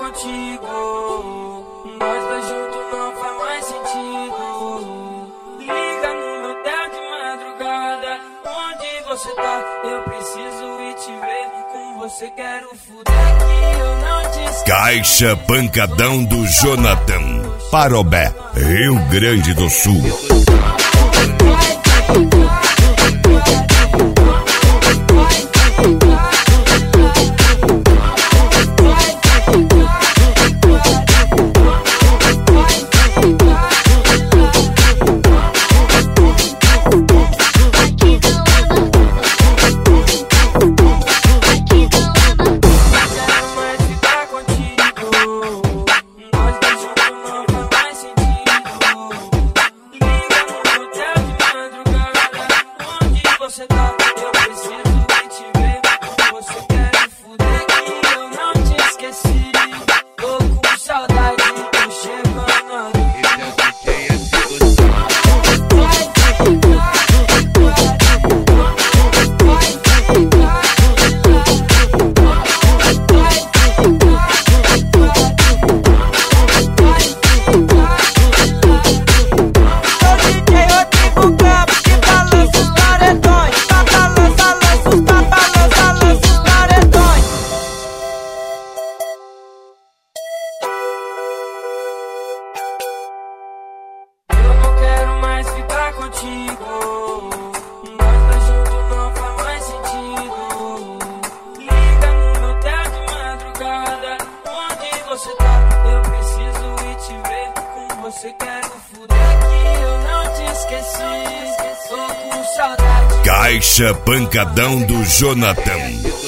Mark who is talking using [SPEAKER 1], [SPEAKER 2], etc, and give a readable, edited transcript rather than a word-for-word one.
[SPEAKER 1] contigo. Nós dois juntos não faz mais sentido. Liga no meu tel de madrugada. Onde você tá? Eu preciso ir te ver. Com você quero fuder que eu não te esqueço.
[SPEAKER 2] Caixa Pancadão do Jonathan, Parobé, Rio Grande do Sul. Caixa Pancadão do Jonathan.